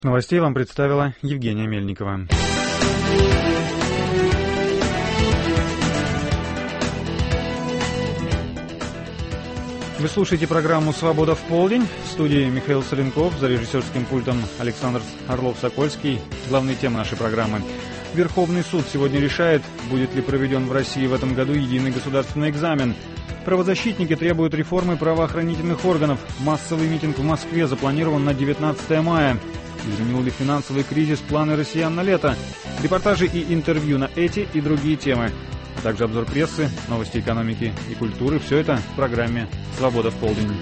Новостей вам представила Евгения Мельникова. Вы слушаете программу «Свобода в полдень». В студии Михаил Соленков, за режиссерским пультом Александр Орлов-Сокольский. Главные темы нашей программы. Верховный суд сегодня решает, будет ли проведен в России в этом году единый государственный экзамен. Правозащитники требуют реформы правоохранительных органов. Массовый митинг в Москве запланирован на 19 мая. Изменил ли финансовый кризис планы россиян на лето? Репортажи и интервью на эти и другие темы. А также обзор прессы, новости экономики и культуры. Все это в программе «Свобода в полдень».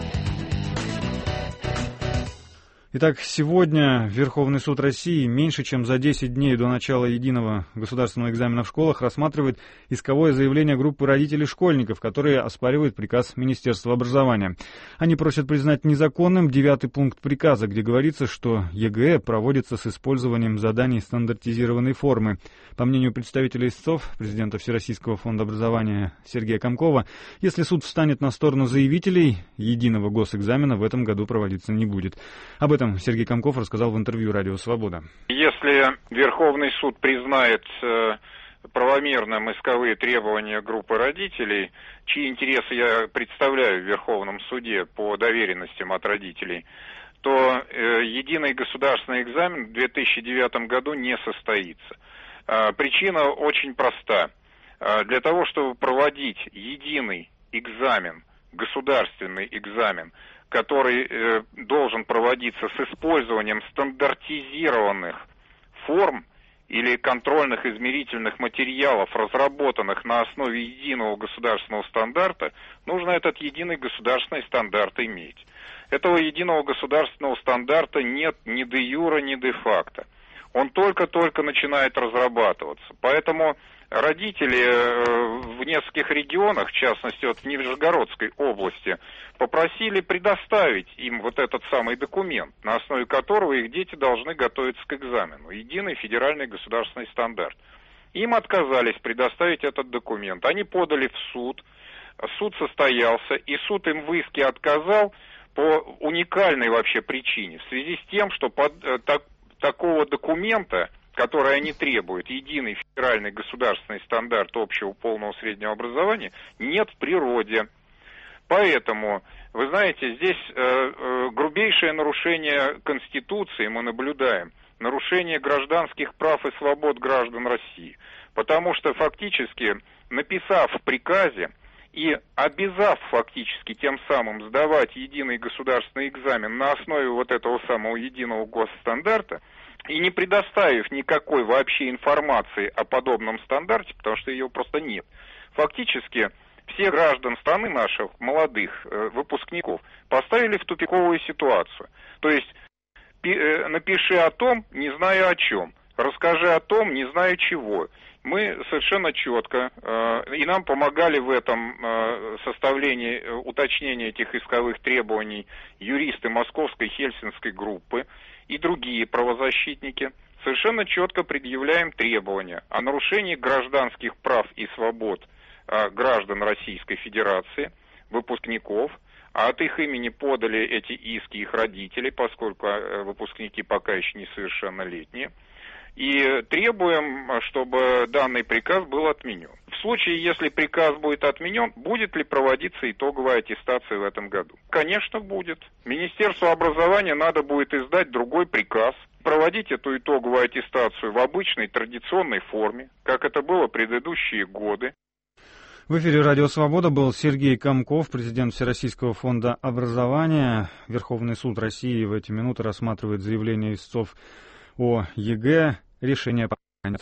Итак, сегодня Верховный суд России меньше чем за 10 дней до начала единого государственного экзамена в школах рассматривает исковое заявление группы родителей школьников, которые оспаривают приказ Министерства образования. Они просят признать незаконным 9-й пункт приказа, где говорится, что ЕГЭ проводится с использованием заданий стандартизированной формы. По мнению представителя истцов, президента Всероссийского фонда образования Сергея Комкова, если суд встанет на сторону заявителей, единого госэкзамена в этом году проводиться не будет. Об этом Сергей Комков рассказал в интервью «Радио Свобода». Если Верховный суд признает правомерным исковые требования группы родителей, чьи интересы я представляю в Верховном суде по доверенностям от родителей, то единый государственный экзамен в 2009 году не состоится. Причина очень проста. Для того, чтобы проводить единый экзамен, государственный экзамен, который должен проводиться с использованием стандартизированных форм или контрольных измерительных материалов, разработанных на основе единого государственного стандарта, нужно этот единый государственный стандарт иметь. Этого единого государственного стандарта нет ни де юре, ни де факто. Он только-только начинает разрабатываться. Поэтому родители в нескольких регионах, в частности в Нижегородской области, попросили предоставить им вот этот самый документ, на основе которого их дети должны готовиться к экзамену. Единый федеральный государственный стандарт. Им отказались предоставить этот документ. Они подали в суд. Суд состоялся, и суд им в иске отказал по уникальной вообще причине. В связи с тем, что такого документа, который они требуют, единый федеральный государственный стандарт общего полного среднего образования, нет в природе. Поэтому, вы знаете, здесь грубейшее нарушение Конституции мы наблюдаем, нарушение гражданских прав и свобод граждан России. Потому что фактически, написав в приказе и обязав фактически тем самым сдавать единый государственный экзамен на основе вот этого самого единого госстандарта, и не предоставив никакой вообще информации о подобном стандарте, потому что ее просто нет, фактически все граждан страны наших, молодых выпускников, поставили в тупиковую ситуацию. То есть напиши о том, не знаю о чем, расскажи о том, не знаю чего. Мы совершенно четко, и нам помогали в этом составлении, уточнении этих исковых требований юристы Московской Хельсинской группы и другие правозащитники, совершенно четко предъявляем требования о нарушении гражданских прав и свобод граждан Российской Федерации, выпускников, а от их имени подали эти иски их родители, поскольку выпускники пока еще несовершеннолетние, и требуем, чтобы данный приказ был отменен. В случае, если приказ будет отменен, будет ли проводиться итоговая аттестация в этом году? Конечно, будет. Министерству образования надо будет издать другой приказ, проводить эту итоговую аттестацию в обычной традиционной форме, как это было в предыдущие годы. В эфире «Радио Свобода» был Сергей Комков, президент Всероссийского фонда образования. Верховный суд России в эти минуты рассматривает заявление истцов о ЕГЭ. Решение пока нет.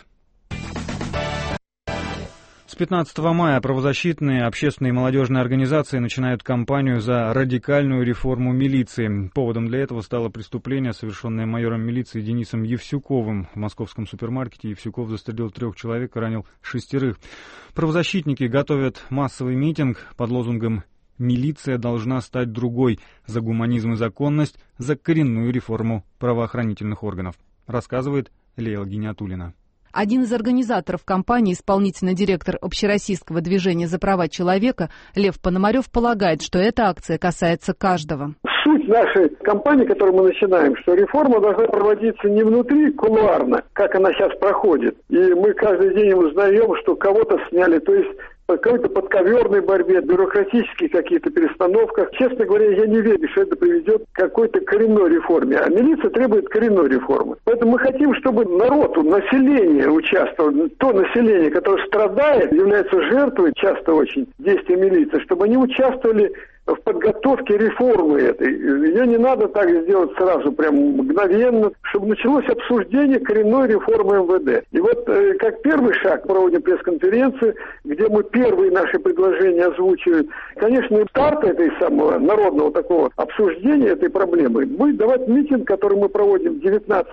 С 15 мая правозащитные, общественные и молодежные организации начинают кампанию за радикальную реформу милиции. Поводом для этого стало преступление, совершенное майором милиции Денисом Евсюковым. В московском супермаркете Евсюков застрелил 3 человек и ранил 6. Правозащитники готовят массовый митинг под лозунгом «Милиция должна стать другой, за гуманизм и законность, за коренную реформу правоохранительных органов», рассказывает Лея Гиниатуллина. Один из организаторов кампании, исполнительный директор Общероссийского движения за права человека Лев Пономарев полагает, что эта акция касается каждого. Суть нашей кампании, которую мы начинаем, что реформа должна проводиться не внутри кулуарно, как она сейчас проходит. И мы каждый день узнаем, что кого-то сняли, то есть по какой-то подковерной борьбе, бюрократических каких-то перестановках. Честно говоря, я не верю, что это приведет к какой-то коренной реформе. А милиция требует коренной реформы. Поэтому мы хотим, чтобы народ, население участвовало. То население, которое страдает, является жертвой, часто очень, действия милиции, чтобы они участвовали в подготовке реформы этой. Ее не надо так сделать сразу, прям мгновенно, чтобы началось обсуждение коренной реформы МВД. И вот как первый шаг проводим пресс-конференцию, где мы первые наши предложения озвучиваем. Конечно, старт этой самого народного такого обсуждения этой проблемы будет давать митинг, который мы проводим 19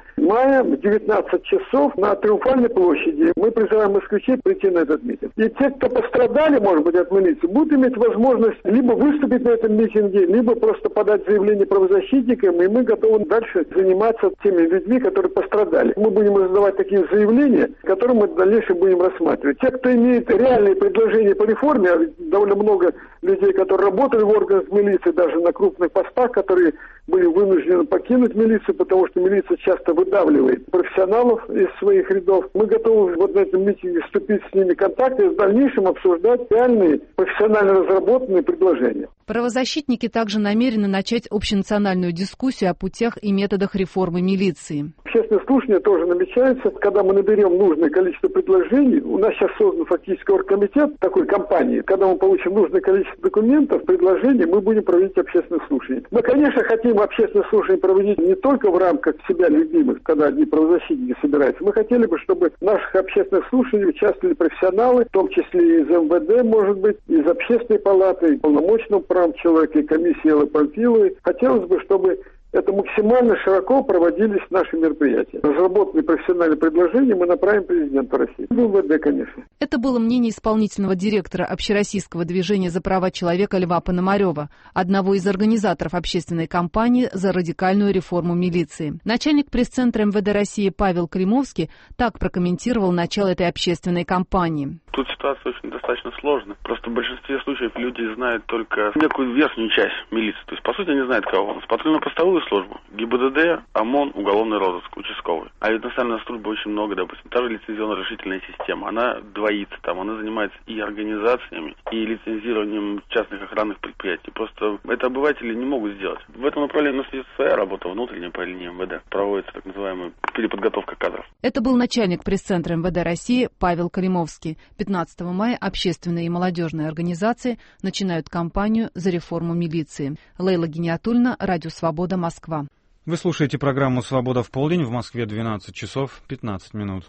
мая в 19 часов на Триумфальной площади. Мы призываем москвичей прийти на этот митинг. И те, кто пострадали, может быть, от милиции, будут иметь возможность либо выступить на этом митинге, либо просто подать заявление правозащитникам, и мы готовы дальше заниматься теми людьми, которые пострадали. Мы будем раздавать такие заявления, которые мы в дальнейшем будем рассматривать. Те, кто имеет реальные предложения по реформе, а довольно много людей, которые работали в органах милиции, даже на крупных постах, которые были вынуждены покинуть милицию, потому что милиция часто выдавливает профессионалов из своих рядов. Мы готовы вот на этом митинге вступить с ними в контакт и в дальнейшем обсуждать реальные профессионально разработанные предложения. Правозащитники также намерены начать общенациональную дискуссию о путях и методах реформы милиции. Общественное слушание тоже намечается. Когда мы наберем нужное количество предложений, у нас сейчас создан фактически оргкомитет такой компании. Когда мы получим нужное количество документов, предложений, мы будем проводить общественное слушание. Мы, конечно, хотим общественное слушание проводить не только в рамках себя любимых, когда одни правозащитники собираются. Мы хотели бы, чтобы в наших общественных слушаниях участвовали профессионалы, в том числе из МВД, может быть, из общественной палаты, полномочного прав человека, и комиссии Эллы Памфиловой. Хотелось бы, чтобы это максимально широко проводились наши мероприятия. Разработанные профессиональные предложения мы направим президенту России. МВД, конечно. Это было мнение исполнительного директора Общероссийского движения за права человека Льва Пономарева, одного из организаторов общественной кампании за радикальную реформу милиции. Начальник пресс-центра МВД России Павел Климовский так прокомментировал начало этой общественной кампании. Тут ситуация очень достаточно сложная. Просто в большинстве случаев люди знают только некую верхнюю часть милиции. То есть, по сути, они знают, кого у нас. Патрульно-постовую службу, ГИБДД, ОМОН, уголовный розыск, участковый. А ведь национальная служба очень много, допустим. Та же лицензионно-разрешительная система, она двоится там, она занимается и организациями, и лицензированием частных охранных предприятий. Просто это обыватели не могут сделать. В этом направлении у нас есть своя работа внутренняя по линии МВД. Проводится так называемая переподготовка кадров. Это был начальник пресс-центра МВД России Павел Климовский. 15 мая общественные и молодежные организации начинают кампанию за реформу милиции. Лейла Гиниатульна, Радио Свобода, Москва. Вы слушаете программу «Свобода в полдень», в Москве 12 часов 15 минут.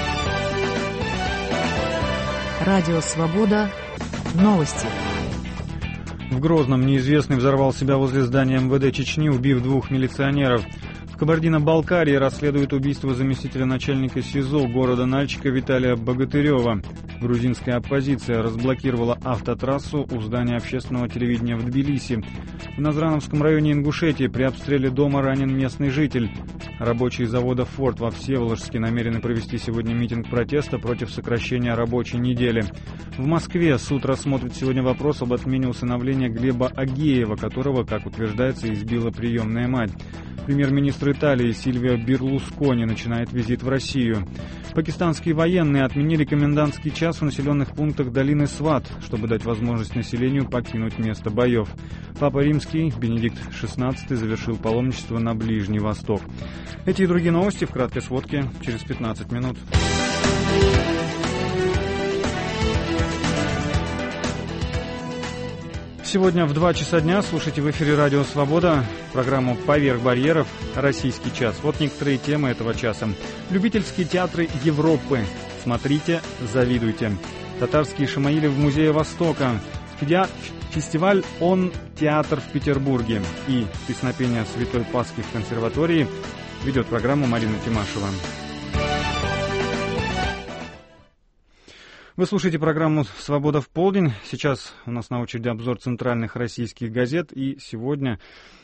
Радио Свобода. Новости. В Грозном неизвестный взорвал себя возле здания МВД Чечни, убив 2 милиционеров. В Кабардино-Балкарии расследуют убийство заместителя начальника СИЗО города Нальчика Виталия Богатырева. Грузинская оппозиция разблокировала автотрассу у здания общественного телевидения в Тбилиси. В Назрановском районе Ингушетии при обстреле дома ранен местный житель. Рабочие завода «Форд» во Всеволожске намерены провести сегодня митинг протеста против сокращения рабочей недели. В Москве суд рассмотрит сегодня вопрос об отмене усыновления Глеба Агеева, которого, как утверждается, избила приемная мать. Премьер-министр Италии Сильвио Берлускони начинает визит в Россию. Пакистанские военные отменили комендантский час в населенных пунктах долины Сват, чтобы дать возможность населению покинуть место боев. Папа Римский Бенедикт XVI завершил паломничество на Ближний Восток. Эти и другие новости в краткой сводке через 15 минут. Сегодня в 2 часа дня слушайте в эфире Радио Свобода программу «Поверх барьеров. Российский час». Вот некоторые темы этого часа. Любительские театры Европы. Смотрите, завидуйте. Татарские шамаили в Музее Востока. Фестиваль «Он театр» в Петербурге. И песнопение Святой Пасхи в консерватории ведет программу Марина Тимашева. Вы слушаете программу «Свобода в полдень». Сейчас у нас на очереди обзор центральных российских газет. И сегодня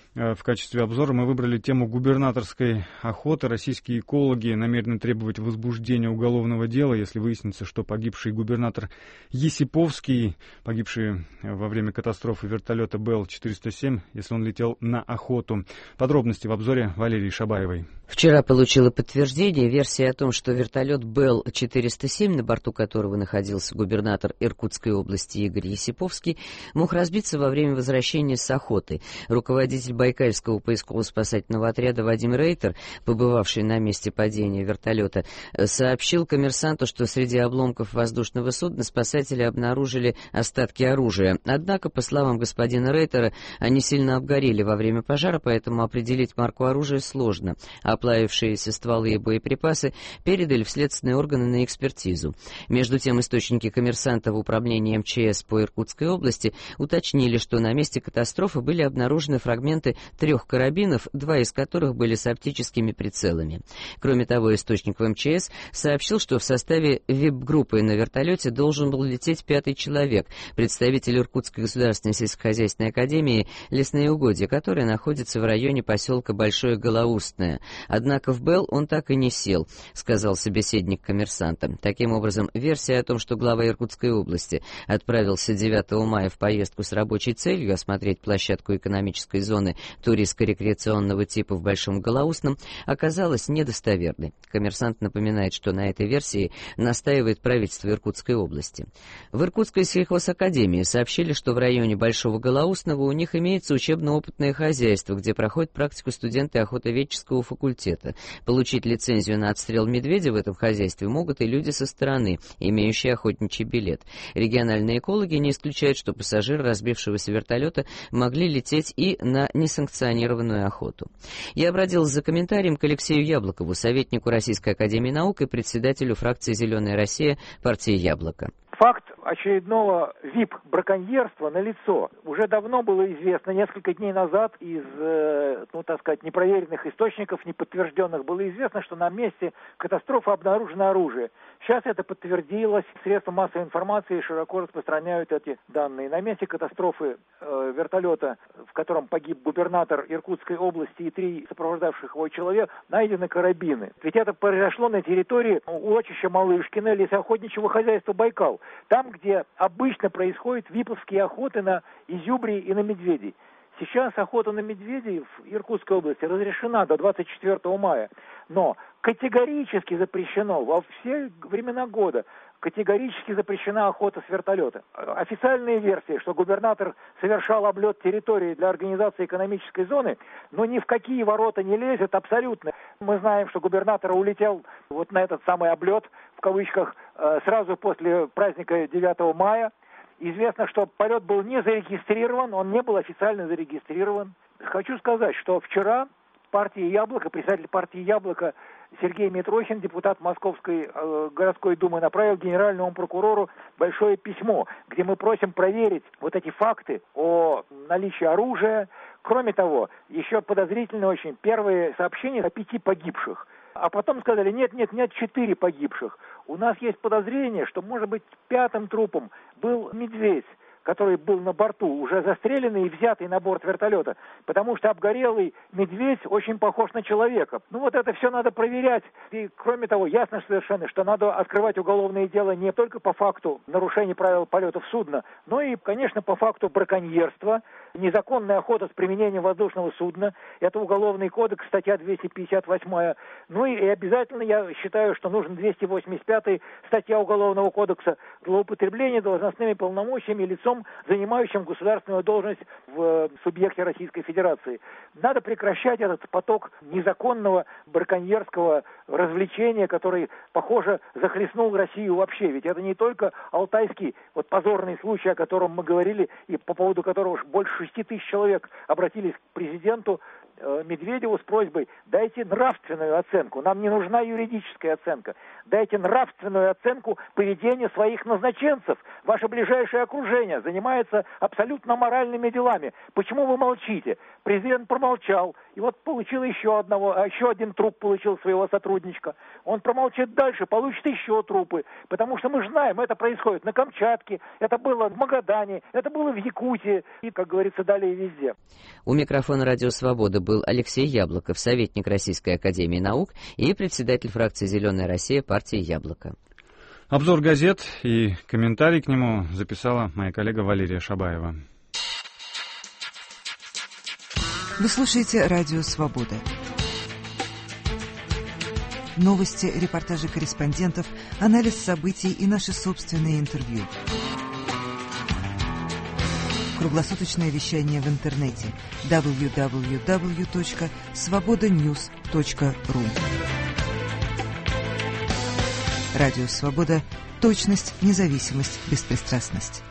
В качестве обзора мы выбрали тему губернаторской охоты. Российские экологи намерены требовать возбуждения уголовного дела, если выяснится, что погибший губернатор Есиповский, погибший во время катастрофы вертолета Бел-407, если он летел на охоту. Подробности в обзоре Валерии Шабаевой. Вчера получила подтверждение версия о том, что вертолет Бел-407, на борту которого находился губернатор Иркутской области Игорь Есиповский, мог разбиться во время возвращения с охоты. Руководитель Байкальского поисково-спасательного отряда Вадим Рейтер, побывавший на месте падения вертолета, сообщил «Коммерсанту», что среди обломков воздушного судна спасатели обнаружили остатки оружия. Однако, по словам господина Рейтера, они сильно обгорели во время пожара, поэтому определить марку оружия сложно. Оплавившиеся стволы и боеприпасы передали в следственные органы на экспертизу. Между тем, источники «Коммерсанта» в управлении МЧС по Иркутской области уточнили, что на месте катастрофы были обнаружены фрагменты 3 карабинов, 2 из которых были с оптическими прицелами. Кроме того, источник в МЧС сообщил, что в составе ВИП-группы на вертолете должен был лететь 5-й человек, представитель Иркутской государственной сельскохозяйственной академии «Лесные угодья», которая находится в районе поселка Большое Голоустное. Однако в Бел он так и не сел, сказал собеседник «Коммерсанта». Таким образом, версия о том, что глава Иркутской области отправился 9 мая в поездку с рабочей целью осмотреть площадку экономической зоны туристско-рекреационного типа в Большом Голоустном, оказалась недостоверной. «Коммерсант» напоминает, что на этой версии настаивает правительство Иркутской области. В Иркутской сельхозакадемии сообщили, что в районе Большого Голоустного у них имеется учебно-опытное хозяйство, где проходит практику студенты охотоведческого факультета. Получить лицензию на отстрел медведя в этом хозяйстве могут и люди со стороны, имеющие охотничий билет. Региональные экологи не исключают, что пассажиры разбившегося вертолета могли лететь и на несанкционированную охоту. Я обратился за комментарием к Алексею Яблокову, советнику Российской академии наук и председателю фракции «Зеленая Россия» партии «Яблоко». Факт очередного ВИП-браконьерства налицо. Уже давно было известно, несколько дней назад из, непроверенных источников, неподтвержденных, было известно, что на месте катастрофы обнаружено оружие. Сейчас это подтвердилось. Средства массовой информации широко распространяют эти данные. На месте катастрофы вертолета, в котором погиб губернатор Иркутской области и 3 сопровождавших его человека, найдены карабины. Ведь это произошло на территории урочища Малышкино лесоохотничьего хозяйства «Байкал». Там, где обычно происходят виповские охоты на изюбрей и на медведей. Сейчас охота на медведей в Иркутской области разрешена до 24 мая, но категорически запрещено во все времена года. Категорически запрещена охота с вертолета. Официальные версии, что губернатор совершал облет территории для организации экономической зоны, но ни в какие ворота не лезет абсолютно. Мы знаем, что губернатор улетел вот на этот самый облет, в кавычках, сразу после праздника 9 мая. Известно, что полет был не зарегистрирован, он не был официально зарегистрирован. Хочу сказать, что вчера партия «Яблоко», председатель партии «Яблоко» Сергей Митрохин, депутат Московской городской думы, направил генеральному прокурору большое письмо, где мы просим проверить вот эти факты о наличии оружия. Кроме того, еще подозрительно очень первые сообщения о 5 погибших. А потом сказали, нет, 4 погибших. У нас есть подозрение, что, может быть, 5-м трупом был медведь, который был на борту, уже застреленный и взятый на борт вертолета, потому что обгорелый медведь очень похож на человека. Ну вот это все надо проверять. И кроме того, ясно совершенно, что надо открывать уголовные дела не только по факту нарушения правил полетов судна, но и, конечно, по факту браконьерства, незаконная охота с применением воздушного судна. Это Уголовный кодекс, статья 258. Ну и обязательно, я считаю, что нужен 285 статья Уголовного кодекса злоупотребление должностными полномочиями лицом, занимающим государственную должность в субъекте Российской Федерации. Надо прекращать этот поток незаконного браконьерского развлечения, который, похоже, захлестнул Россию вообще. Ведь это не только алтайский вот позорный случай, о котором мы говорили, и по поводу которого уж больше 6 тысяч человек обратились к президенту. Медведеву с просьбой: дайте нравственную оценку, нам не нужна юридическая оценка, дайте нравственную оценку поведения своих назначенцев. Ваше ближайшее окружение занимается абсолютно моральными делами. Почему вы молчите? Президент промолчал, и вот получил еще один труп получил своего сотрудничка. Он промолчит дальше, получит еще трупы, потому что мы же знаем, это происходит на Камчатке, это было в Магадане, это было в Якутии и, как говорится, далее везде. У микрофона «Радио Свобода» был Алексей Яблоков, советник Российской академии наук и председатель фракции «Зеленая Россия» партии «Яблоко». Обзор газет и комментарий к нему записала моя коллега Валерия Шабаева. Вы слушаете «Радио Свобода». Новости, репортажи корреспондентов, анализ событий и наши собственные интервью. Круглосуточное вещание в интернете www.svobodanews.ru. Радио Свобода. Точность, независимость, беспристрастность.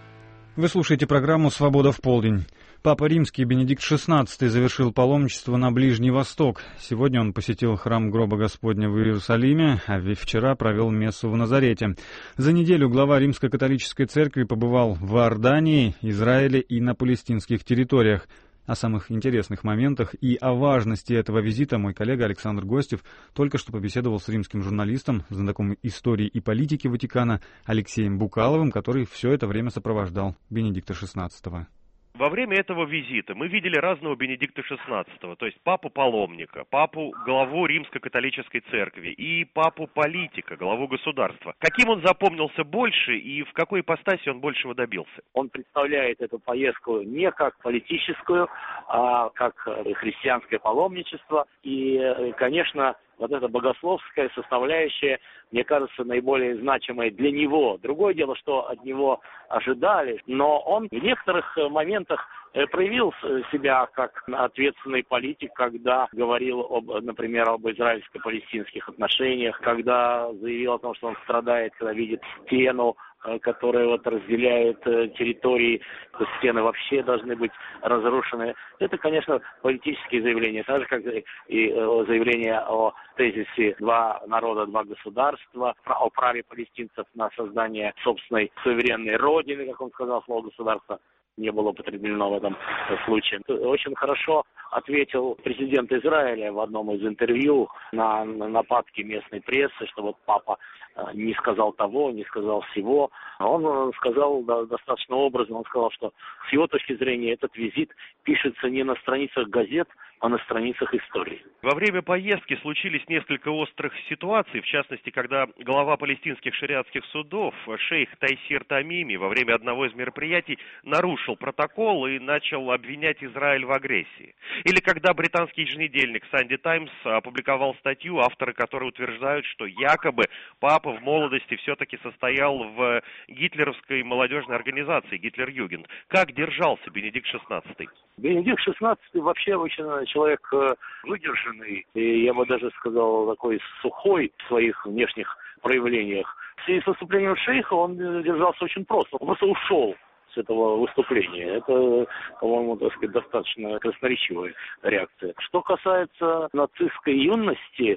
Вы слушаете программу «Свобода в полдень». Папа Римский Бенедикт XVI завершил паломничество на Ближний Восток. Сегодня он посетил храм Гроба Господня в Иерусалиме, а вчера провел мессу в Назарете. За неделю глава Римско-католической церкви побывал в Иордании, Израиле и на палестинских территориях. О самых интересных моментах и о важности этого визита мой коллега Александр Гостев только что побеседовал с римским журналистом, знатоком истории и политики Ватикана Алексеем Букаловым, который все это время сопровождал Бенедикта XVI. Во время этого визита мы видели разного Бенедикта XVI, то есть папу-паломника, папу-главу Римско-католической церкви и папу-политика, главу государства. Каким он запомнился больше и в какой ипостаси он большего добился? Он представляет эту поездку не как политическую, а как христианское паломничество. И, конечно, вот эта богословская составляющая, мне кажется, наиболее значимая для него. Другое дело, что от него ожидали, но он в некоторых моментах проявил себя как ответственный политик, когда говорил, например, об израильско-палестинских отношениях, когда заявил о том, что он страдает, когда видит стену, которые разделяют территории, стены вообще должны быть разрушены. Это, конечно, политические заявления, так же, как и заявление о тезисе «два народа, два государства», о праве палестинцев на создание собственной суверенной родины, как он сказал, слово «государство» не было употреблено в этом случае. Очень хорошо ответил президент Израиля в одном из интервью на нападки местной прессы, что вот папа не сказал того, не сказал всего. Он сказал достаточно образно, он сказал, что с его точки зрения этот визит пишется не на страницах газет, а на страницах истории. Во время поездки случились несколько острых ситуаций, в частности, когда глава палестинских шариатских судов, шейх Тайсир Тамими, во время одного из мероприятий нарушил протокол и начал обвинять Израиль в агрессии. Или когда британский еженедельник Sunday Times опубликовал статью, авторы которой утверждают, что якобы папа в молодости все-таки состоял в гитлеровской молодежной организации Гитлер-Югенд. Как держался Бенедикт XVI? Бенедикт XVI вообще очень человек выдержанный, и я бы даже сказал, такой сухой в своих внешних проявлениях. И с выступлением шейха он держался очень просто. Он просто ушел с этого выступления. Это, по-моему, так сказать, достаточно красноречивая реакция. Что касается нацистской юности,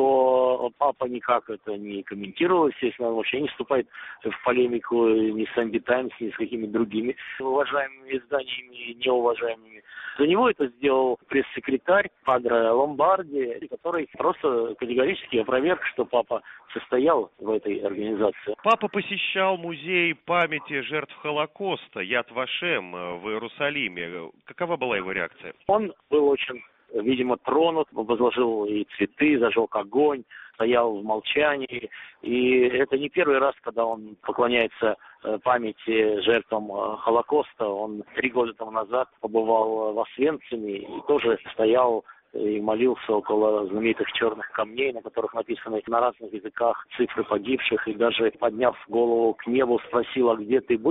то папа никак это не комментировал, естественно, он вообще не вступает в полемику ни с Sunday Times, ни с какими другими уважаемыми изданиями, неуважаемыми. За него это сделал пресс-секретарь Падре Ломбарди, который просто категорически опроверг, что папа состоял в этой организации. Папа посещал музей памяти жертв Холокоста Яд Вашем в Иерусалиме. Какова была его реакция? Он был очень, видимо, тронут, возложил и цветы, зажег огонь, стоял в молчании. И это не первый раз, когда он поклоняется памяти жертвам Холокоста. Он 3 года тому назад побывал в Освенциме и тоже стоял и молился около знаменитых черных камней, на которых написаны на разных языках цифры погибших, и даже, подняв голову к небу, спросил: а где ты был,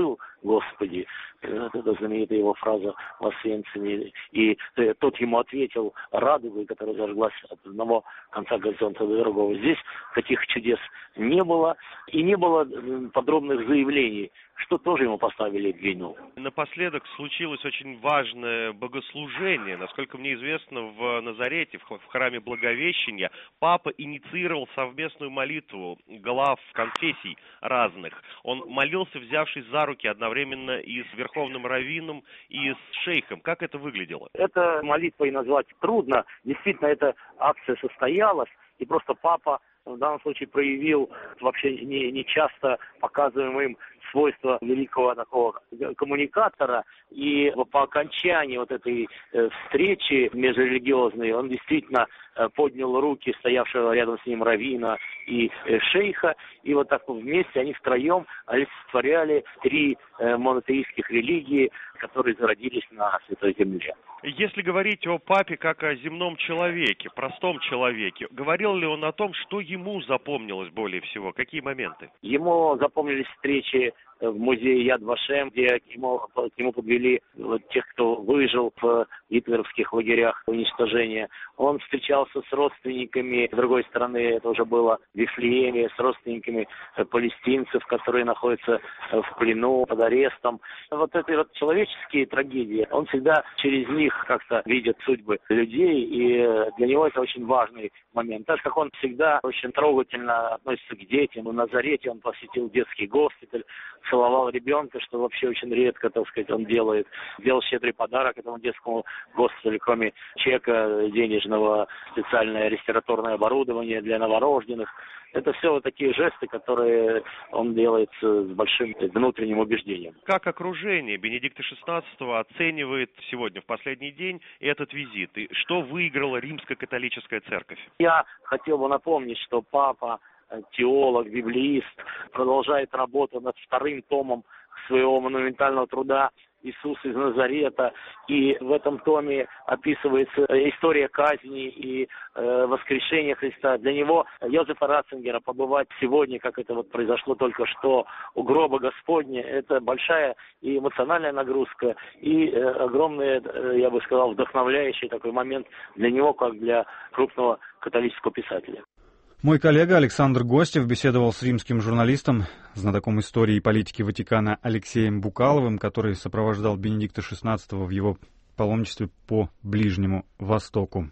Господи». Это знаменитая его фраза в Освенциме. И тот ему ответил радугой, которая зажглась от одного конца горизонта до другого. Здесь таких чудес не было. И не было подробных заявлений, что тоже ему поставили в вину. Напоследок случилось очень важное богослужение. Насколько мне известно, в Назарете, в храме Благовещения, папа инициировал совместную молитву глав конфессий разных. Он молился, взявшись за руки одновременно и с верховным раввином, и с шейхом. Как это выглядело? Это молитвой назвать трудно. Действительно, эта акция состоялась, и просто папа в данном случае проявил вообще не часто показываемым им свойства великого такого коммуникатора. И по окончании вот этой встречи межрелигиозной он действительно поднял руки стоявшего рядом с ним раввина и шейха. И вот так вместе они втроем олицетворяли три монотеистских религии, которые зародились на Святой Земле. Если говорить о папе как о земном человеке, простом человеке, говорил ли он о том, что ему запомнилось более всего? Какие моменты? Ему запомнились встречи в музее Яд Вашем, где к нему подвели тех, кто выжил в гитлеровских лагерях уничтожения. Он встречался с родственниками, с другой стороны, это уже было в Вифлееме, с родственниками палестинцев, которые находятся в плену, под арестом. Вот эти вот человеческие трагедии, он всегда через них как-то видит судьбы людей, и для него это очень важный момент. Так как он всегда очень трогательно относится к детям. В Назарете он посетил детский госпиталь, целовал ребенка, что вообще очень редко, так сказать, он делает. Сделал щедрый подарок этому детскому госпиталю, кроме чека денежного, специальное респираторное оборудование для новорожденных. Это все вот такие жесты, которые он делает с большим внутренним убеждением. Как окружение Бенедикта XVI оценивает сегодня, в последний день, этот визит? И что выиграла Римско-католическая церковь? Я хотел бы напомнить, что папа, теолог, библеист, продолжает работу над вторым томом своего монументального труда «Иисус из Назарета». И в этом томе описывается история казни и воскрешения Христа. Для него, Йозефа Ратцингера, побывать сегодня, как это вот произошло только что у гроба Господня, это большая и эмоциональная нагрузка, и огромный, я бы сказал, вдохновляющий такой момент для него, как для крупного католического писателя. Мой коллега Александр Гостев беседовал с римским журналистом, знатоком истории и политики Ватикана Алексеем Букаловым, который сопровождал Бенедикта XVI в его паломничестве по Ближнему Востоку.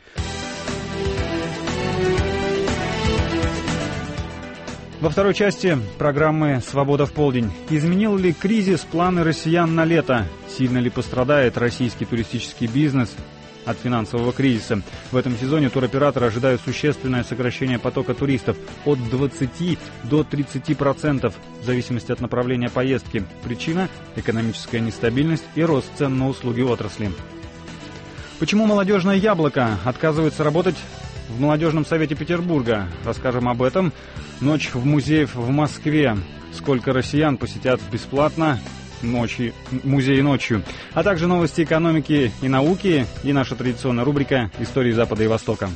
Во второй части программы «Свобода в полдень». Изменил ли кризис планы россиян на лето? Сильно ли пострадает российский туристический бизнес от финансового кризиса? В этом сезоне туроператоры ожидают существенное сокращение потока туристов от 20 до 30%, в зависимости от направления поездки. Причина – экономическая нестабильность и рост цен на услуги отрасли. Почему молодежное яблоко отказывается работать в молодежном совете Петербурга? Расскажем об этом. Ночь в музеях в Москве. Сколько россиян посетят бесплатно музей ночью, а также новости экономики и науки и наша традиционная рубрика «Истории Запада и Востока».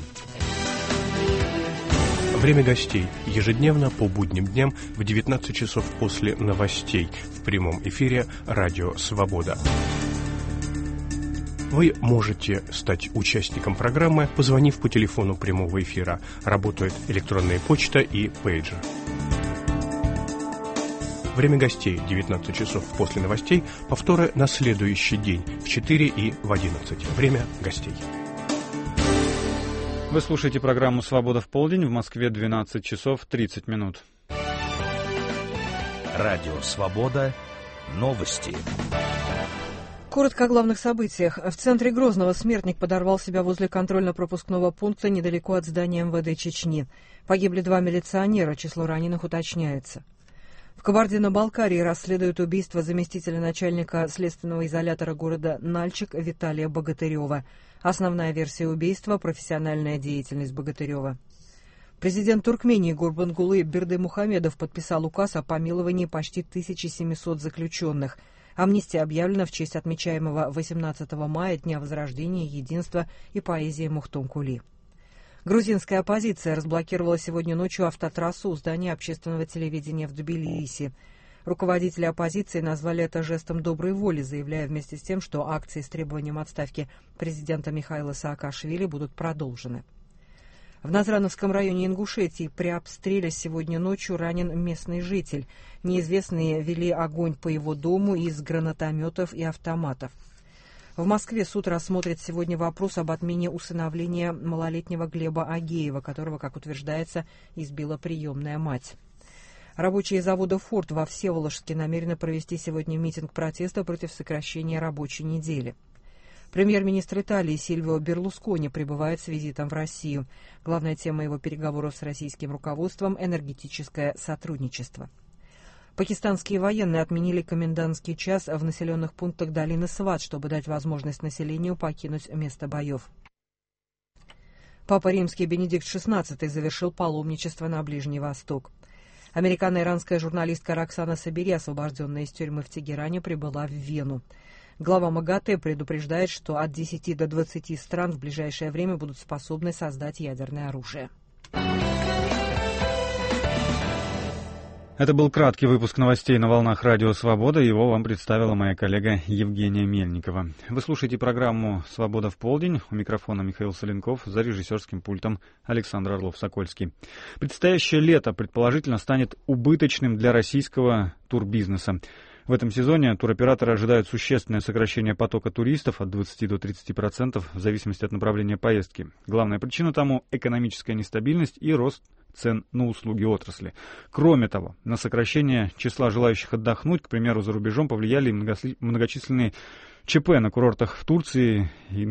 Время гостей. Ежедневно по будним дням в 19 часов после новостей в прямом эфире «Радио Свобода». Вы можете стать участником программы, позвонив по телефону прямого эфира. Работает электронная почта и пейджер. Время гостей 19 часов после новостей, повторы на следующий день в 4 и в 11. Время гостей. Вы слушаете программу «Свобода в полдень», в Москве 12 часов 30 минут. Радио «Свобода». Новости. Коротко о главных событиях. В центре Грозного смертник подорвал себя возле контрольно-пропускного пункта недалеко от здания МВД Чечни. Погибли 2 милиционера, число раненых уточняется. В Кабардино-Балкарии расследуют убийство заместителя начальника следственного изолятора города Нальчик Виталия Богатырева. Основная версия убийства – профессиональная деятельность Богатырева. Президент Туркмении Гурбангулы Бердымухамедов подписал указ о помиловании почти 1700 заключенных. Амнистия объявлена в честь отмечаемого 18 мая Дня Возрождения, Единства и поэзии Мухтумкули. Грузинская оппозиция разблокировала сегодня ночью автотрассу у здания общественного телевидения в Тбилиси. Руководители оппозиции назвали это жестом доброй воли, заявляя вместе с тем, что акции с требованием отставки президента Михаила Саакашвили будут продолжены. В Назрановском районе Ингушетии при обстреле сегодня ночью ранен местный житель. Неизвестные вели огонь по его дому из гранатометов и автоматов. В Москве суд рассмотрит сегодня вопрос об отмене усыновления малолетнего Глеба Агеева, которого, как утверждается, избила приемная мать. Рабочие завода «Форд» во Всеволожске намерены провести сегодня митинг протеста против сокращения рабочей недели. Премьер-министр Италии Сильвио Берлускони прибывает с визитом в Россию. Главная тема его переговоров с российским руководством – энергетическое сотрудничество. Пакистанские военные отменили комендантский час в населенных пунктах долины Сват, чтобы дать возможность населению покинуть место боев. Папа Римский Бенедикт XVI завершил паломничество на Ближний Восток. Американо-иранская журналистка Роксана Сабири, освобожденная из тюрьмы в Тегеране, прибыла в Вену. Глава МАГАТЭ предупреждает, что от 10 до 20 стран в ближайшее время будут способны создать ядерное оружие. Это был краткий выпуск новостей на волнах Радио Свобода. Его вам представила моя коллега Евгения Мельникова. Вы слушаете программу «Свобода в полдень». У микрофона Михаил Соленков, за режиссерским пультом Александр Орлов-Сокольский. Предстоящее лето, предположительно, станет убыточным для российского турбизнеса. В этом сезоне туроператоры ожидают существенное сокращение потока туристов от 20 до 30% в зависимости от направления поездки. Главная причина тому – экономическая нестабильность и рост цен на услуги отрасли. Кроме того, на сокращение числа желающих отдохнуть, к примеру, за рубежом, повлияли многочисленные ЧП на курортах в Турции,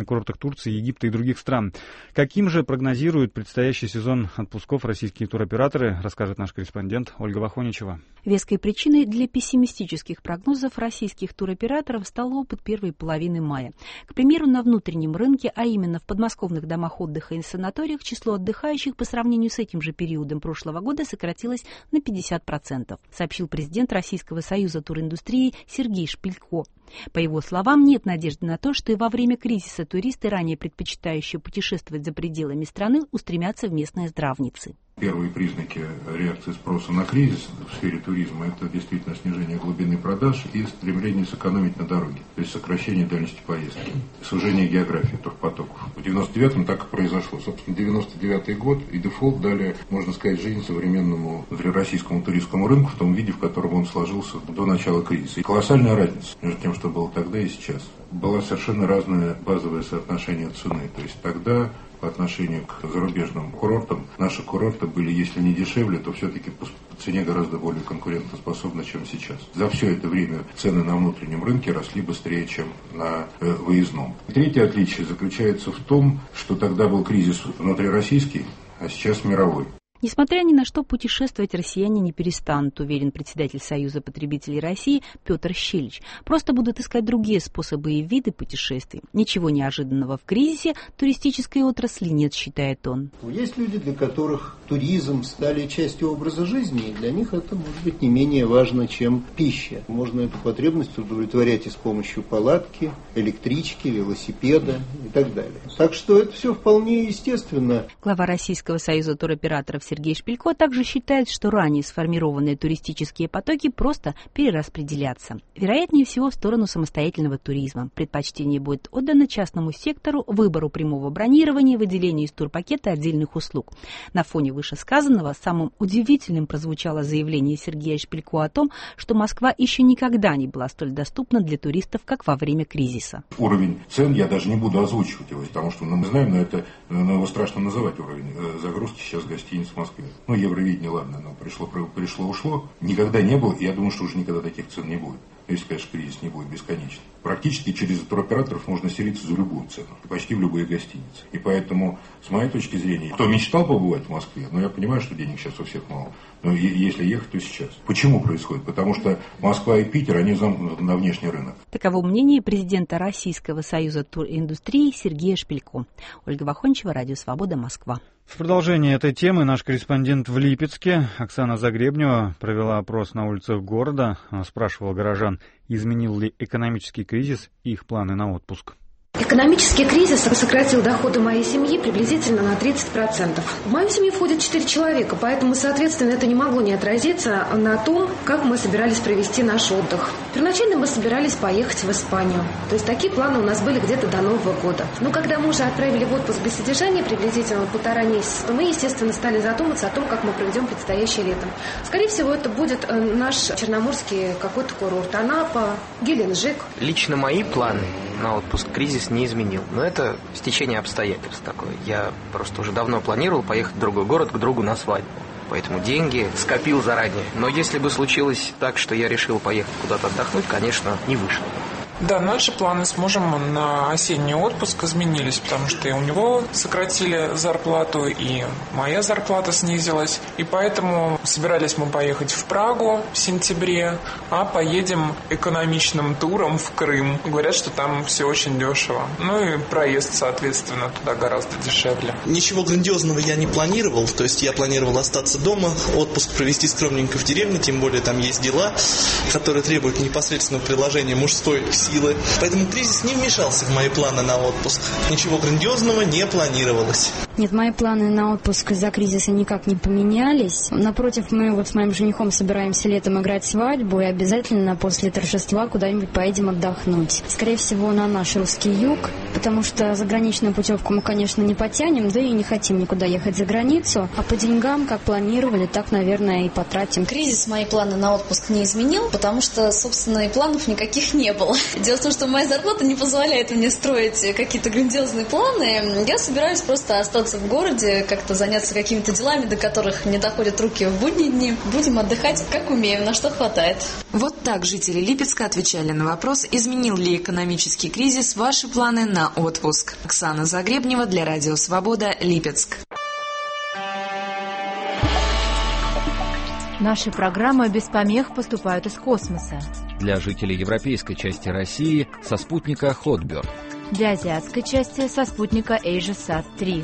Египта и других стран. Каким же прогнозируют предстоящий сезон отпусков российские туроператоры, расскажет наш корреспондент Ольга Вахоничева. Веской причиной для пессимистических прогнозов российских туроператоров стал опыт первой половины мая. К примеру, на внутреннем рынке, а именно в подмосковных домах отдыха и санаториях, число отдыхающих по сравнению с этим же периодом прошлого года сократилось на 50%, сообщил президент Российского союза туриндустрии Сергей Шпилько. По его словам, нет надежды на то, что и во время кризиса туристы, ранее предпочитающие путешествовать за пределами страны, устремятся в местные здравницы. Первые признаки реакции спроса на кризис в сфере туризма – это действительно снижение глубины продаж и стремление сэкономить на дороге, то есть сокращение дальности поездки, сужение географии турпотоков. В 99-м так и произошло. Собственно, 99-й год и дефолт дали, можно сказать, жизнь современному российскому туристскому рынку в том виде, в котором он сложился до начала кризиса. И колоссальная разница между тем, что было тогда и сейчас. Было совершенно разное базовое соотношение цены. То есть тогда по отношению к зарубежным курортам наши курорты были, если не дешевле, то все-таки по цене гораздо более конкурентоспособны, чем сейчас. За все это время цены на внутреннем рынке росли быстрее, чем на выездном. Третье отличие заключается в том, что тогда был кризис внутрироссийский, а сейчас мировой. Несмотря ни на что, путешествовать россияне не перестанут, уверен председатель Союза потребителей России Петр Щелич. Просто будут искать другие способы и виды путешествий. Ничего неожиданного в кризисе туристической отрасли нет, считает он. Есть люди, для которых туризм стали частью образа жизни, и для них это может быть не менее важно, чем пища. Можно эту потребность удовлетворять и с помощью палатки, электрички, велосипеда и так далее. Так что это все вполне естественно. Глава Российского союза туроператоров Сергей Шпилько также считает, что ранее сформированные туристические потоки просто перераспределятся. Вероятнее всего в сторону самостоятельного туризма. Предпочтение будет отдано частному сектору, выбору прямого бронирования, выделению из турпакета отдельных услуг. На фоне вышесказанного самым удивительным прозвучало заявление Сергея Шпилько о том, что Москва еще никогда не была столь доступна для туристов, как во время кризиса. Уровень цен я даже не буду озвучивать его, потому что мы знаем, но его страшно называть уровень загрузки сейчас гостиниц в Москве. Евровидение, ладно, но пришло, ушло. Никогда не было, и я думаю, что уже никогда таких цен не будет. Если, конечно, кризис не будет бесконечным. Практически через туроператоров можно селиться за любую цену, почти в любые гостиницы. И поэтому, с моей точки зрения, кто мечтал побывать в Москве, я понимаю, что денег сейчас у всех мало, но если ехать, то сейчас. Почему происходит? Потому что Москва и Питер, они замкнуты на внешний рынок. Таково мнение президента Российского союза туриндустрии Сергея Шпилько. Ольга Вахоничева, Радио Свобода, Москва. В продолжение этой темы наш корреспондент в Липецке Оксана Загребнева провела опрос на улицах города. Она спрашивала горожан, изменил ли экономический кризис их планы на отпуск. Экономический кризис сократил доходы моей семьи приблизительно на 30%. В мою семью входит 4 человека, поэтому, соответственно, это не могло не отразиться на том, как мы собирались провести наш отдых. Первоначально мы собирались поехать в Испанию. То есть такие планы у нас были где-то до Нового года. Но когда мы уже отправили в отпуск без содержания приблизительно 1,5 месяца, то мы, естественно, стали задумываться о том, как мы проведем предстоящее лето. Скорее всего, это будет наш черноморский какой-то курорт. Анапа, Геленджик. Лично мои планы на отпуск кризис не изменил. Но это стечение обстоятельств такое. Я просто уже давно планировал поехать в другой город к другу на свадьбу. Поэтому деньги скопил заранее. Но если бы случилось так, что я решил поехать куда-то отдохнуть, конечно, не вышло. Да, наши планы с мужем на осенний отпуск изменились, потому что и у него сократили зарплату, и моя зарплата снизилась. И поэтому собирались мы поехать в Прагу в сентябре, а поедем экономичным туром в Крым. Говорят, что там все очень дешево. Ну и проезд, соответственно, туда гораздо дешевле. Ничего грандиозного я не планировал, то есть я планировал остаться дома, отпуск провести скромненько в деревне, тем более там есть дела, которые требуют непосредственного приложения мужской силы. Поэтому кризис не вмешался в мои планы на отпуск. Ничего грандиозного не планировалось. Нет, мои планы на отпуск из-за кризиса никак не поменялись. Напротив, мы вот с моим женихом собираемся летом играть свадьбу и обязательно после торжества куда-нибудь поедем отдохнуть. Скорее всего, на наш русский юг, потому что заграничную путевку мы, конечно, не потянем, да и не хотим никуда ехать за границу. А по деньгам, как планировали, так, наверное, и потратим. Кризис мои планы на отпуск не изменил, потому что, собственно, и планов никаких не было. Дело в том, что моя зарплата не позволяет мне строить какие-то грандиозные планы. Я собираюсь просто остаться в городе, как-то заняться какими-то делами, до которых не доходят руки в будние дни. Будем отдыхать, как умеем, на что хватает. Вот так жители Липецка отвечали на вопрос, изменил ли экономический кризис ваши планы на отпуск. Оксана Загребнева для Радио Свобода, Липецк. Наши программы без помех поступают из космоса. Для жителей европейской части России со спутника Hotbird. Для азиатской части со спутника AsiaSat-3.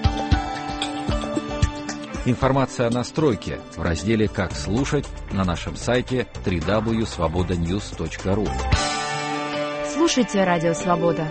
Информация о настройке в разделе «Как слушать» на нашем сайте www.svobodanews.ru. Слушайте Радио Свобода.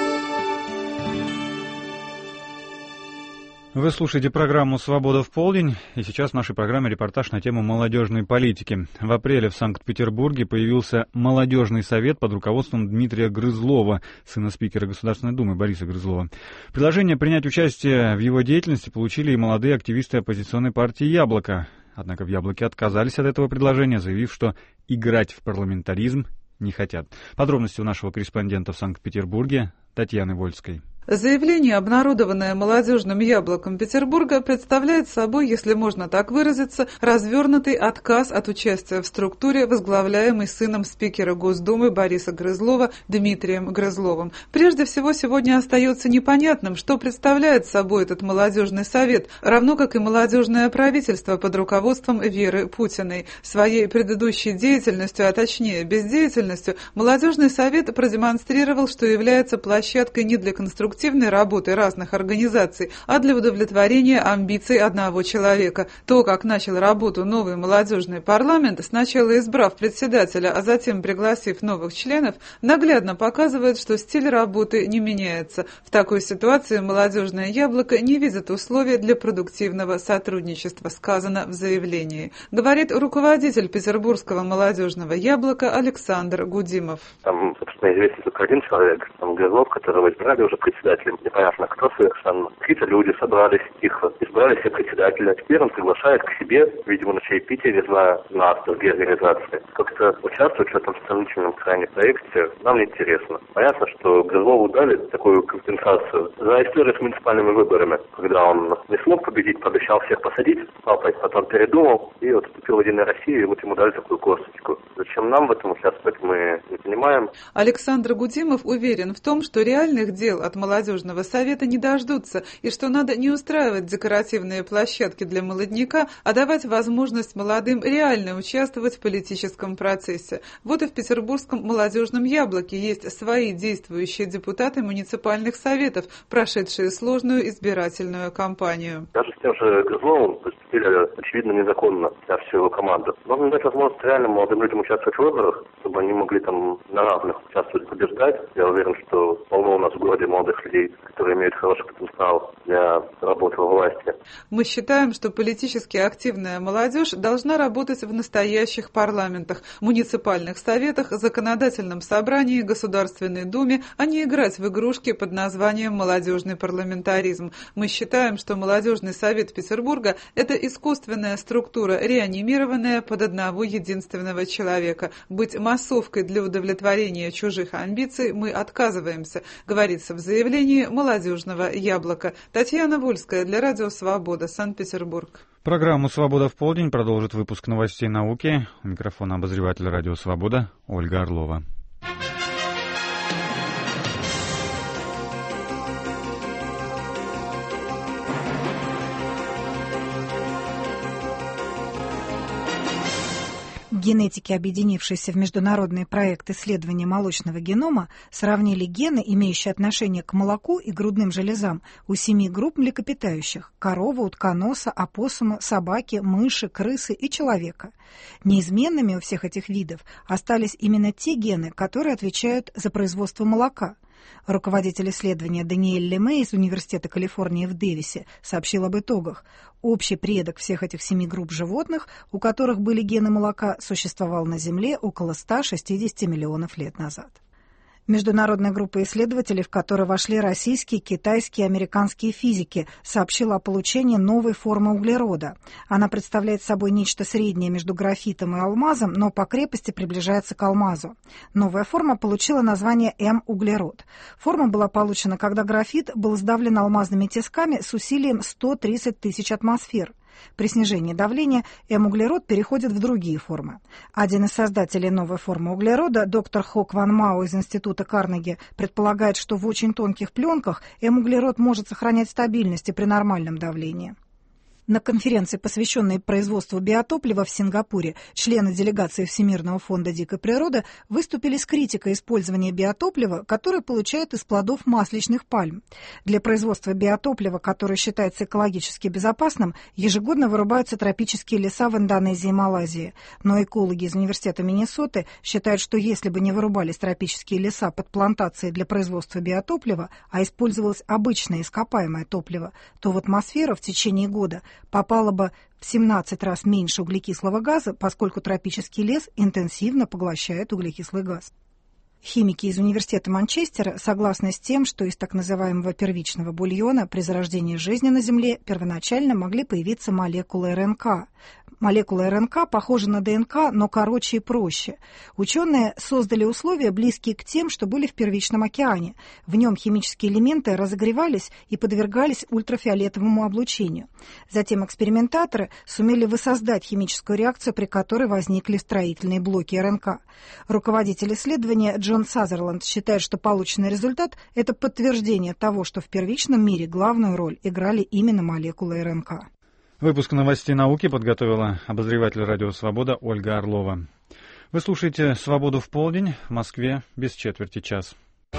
Вы слушаете программу «Свобода в полдень», и сейчас в нашей программе репортаж на тему молодежной политики. В апреле в Санкт-Петербурге появился молодежный совет под руководством Дмитрия Грызлова, сына спикера Государственной Думы Бориса Грызлова. Предложение принять участие в его деятельности получили и молодые активисты оппозиционной партии «Яблоко». Однако в «Яблоке» отказались от этого предложения, заявив, что играть в парламентаризм не хотят. Подробности у нашего корреспондента в Санкт-Петербурге Татьяны Вольской. Заявление, обнародованное молодежным яблоком Петербурга, представляет собой, если можно так выразиться, развернутый отказ от участия в структуре, возглавляемой сыном спикера Госдумы Бориса Грызлова Дмитрием Грызловым. Прежде всего, сегодня остается непонятным, что представляет собой этот молодежный совет, равно как и молодежное правительство под руководством Веры Путиной. Своей предыдущей деятельностью, а точнее бездеятельностью, молодежный совет продемонстрировал, что является площадкой не для конструктивной работы разных организаций, а для удовлетворения амбиций одного человека. То, как начал работу новый молодежный парламент, сначала избрав председателя, а затем пригласив новых членов, наглядно показывает, что стиль работы не меняется. В такой ситуации молодежное яблоко не видит условий для продуктивного сотрудничества, сказано в заявлении. Говорит руководитель Петербургского молодежного яблока Александр Гудимов. Там, собственно, известен только один человек, там Грызлов, которого избрали уже председателем. Непонятно, кто совершенно. Какие-то люди собрались, их избрали себе председателя. Теперь он приглашает к себе, видимо, на чаепитие, не знаю, нас, другие организации. Как-то участвовать в этом сомнительном крайне проекте нам не интересно. Понятно, что Грызлову дали такую компенсацию за историю с муниципальными выборами, когда он не смог победить, пообещал всех посадить, потом передумал, и вот вступил в Единую Россию, и вот ему дали такую косточку. Зачем нам в этом участвовать, мы не понимаем. Александр Гудимов уверен в том, что реальных дел от молодежного совета не дождутся, и что надо не устраивать декоративные площадки для молодняка, а давать возможность молодым реально участвовать в политическом процессе. Вот и в Петербургском молодежном яблоке есть свои действующие депутаты муниципальных советов, прошедшие сложную избирательную кампанию. Даже с тем же Грызловым поступили, очевидно, незаконно для всю его команду. Нужно дать возможность реально молодым людям участвовать в выборах, чтобы они могли там будем на равных участвовать, побеждать. Я уверен, что полно у нас в городе молодых людей, которые имеют хороший потенциал для работы во власти. Мы считаем, что политически активная молодежь должна работать в настоящих парламентах, муниципальных советах, законодательном собрании, Государственной Думе, а не играть в игрушки под названием «молодежный парламентаризм». Мы считаем, что молодежный совет Петербурга – это искусственная структура, реанимированная под одного единственного человека. Быть массовкой для удовлетворения чужих амбиций мы отказываемся, говорится в заявлении «Молодежного яблока». Татьяна Вольская для Радио Свобода, Санкт-Петербург. Программу «Свобода в полдень» продолжит выпуск новостей науки. У микрофона обозреватель Радио Свобода Ольга Орлова. Генетики, объединившиеся в международный проект исследования молочного генома, сравнили гены, имеющие отношение к молоку и грудным железам, у 7 групп млекопитающих – коровы, утконоса, опоссума, собаки, мыши, крысы и человека. Неизменными у всех этих видов остались именно те гены, которые отвечают за производство молока. Руководитель исследования Даниэль Леме из Университета Калифорнии в Дэвисе сообщил об итогах. Общий предок всех этих 7 групп животных, у которых были гены молока, существовал на Земле около 160 миллионов лет назад. Международная группа исследователей, в которую вошли российские, китайские и американские физики, сообщила о получении новой формы углерода. Она представляет собой нечто среднее между графитом и алмазом, но по крепости приближается к алмазу. Новая форма получила название М-углерод. Форма была получена, когда графит был сдавлен алмазными тисками с усилием 130 тысяч атмосфер. При снижении давления М-углерод переходит в другие формы. Один из создателей новой формы углерода, доктор Хок Ван Мау из Института Карнеги, предполагает, что в очень тонких пленках М-углерод может сохранять стабильность и при нормальном давлении. На конференции, посвященной производству биотоплива в Сингапуре, члены делегации Всемирного фонда дикой природы выступили с критикой использования биотоплива, которое получают из плодов масличных пальм. Для производства биотоплива, которое считается экологически безопасным, ежегодно вырубаются тропические леса в Индонезии и Малайзии. Но экологи из Университета Миннесоты считают, что если бы не вырубались тропические леса под плантации для производства биотоплива, а использовалось обычное ископаемое топливо, то в атмосферу в течение года попало бы в 17 раз меньше углекислого газа, поскольку тропический лес интенсивно поглощает углекислый газ. Химики из Университета Манчестера согласны с тем, что из так называемого первичного бульона при зарождении жизни на Земле первоначально могли появиться молекулы РНК. Молекулы РНК похожи на ДНК, но короче и проще. Ученые создали условия, близкие к тем, что были в первичном океане. В нем химические элементы разогревались и подвергались ультрафиолетовому облучению. Затем экспериментаторы сумели воссоздать химическую реакцию, при которой возникли строительные блоки РНК. Руководитель исследования Джон Сазерланд считает, что полученный результат – это подтверждение того, что в первичном мире главную роль играли именно молекулы РНК. Выпуск новостей науки подготовила обозреватель Радио Свобода Ольга Орлова. Вы слушаете «Свободу в полдень», в Москве без четверти час.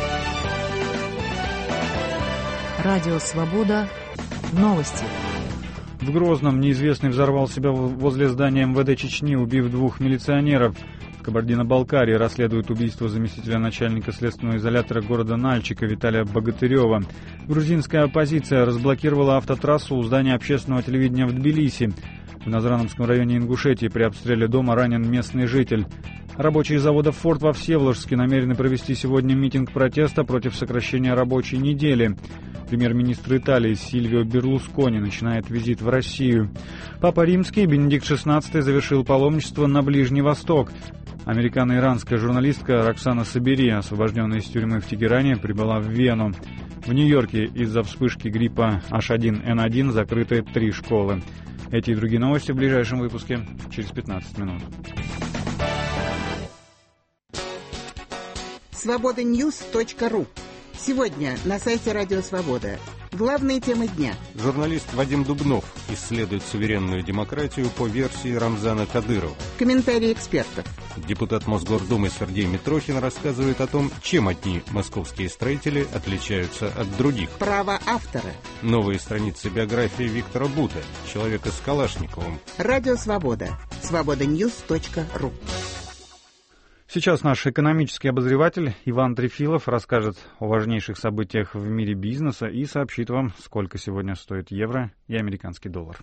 Радио Свобода. Новости. В Грозном неизвестный взорвал себя возле здания МВД Чечни, убив 2 милиционеров. В Кабардино-Балкарии расследуют убийство заместителя начальника следственного изолятора города Нальчика Виталия Богатырева. Грузинская оппозиция разблокировала автотрассу у здания общественного телевидения в Тбилиси. В Назрановском районе Ингушетии при обстреле дома ранен местный житель. Рабочие завода «Форд» во Всеволожске намерены провести сегодня митинг протеста против сокращения рабочей недели. Премьер-министр Италии Сильвио Берлускони начинает визит в Россию. Папа Римский Бенедикт XVI завершил паломничество на Ближний Восток. Американо-иранская журналистка Роксана Сабири, освобожденная из тюрьмы в Тегеране, прибыла в Вену. В Нью-Йорке из-за вспышки гриппа H1N1 закрыты 3 школы. Эти и другие новости в ближайшем выпуске через 15 минут. Свободаnews.ру. Сегодня на сайте Радио Свобода. Главные темы дня. Журналист Вадим Дубнов исследует суверенную демократию по версии Рамзана Кадырова. Комментарии экспертов. Депутат Мосгордумы Сергей Митрохин рассказывает о том, чем одни московские строители отличаются от других. Право автора. Новые страницы биографии Виктора Бута, человека с Калашниковым. Радио Свобода. Свободаnews.ру. Сейчас наш экономический обозреватель Иван Трефилов расскажет о важнейших событиях в мире бизнеса и сообщит вам, сколько сегодня стоит евро и американский доллар.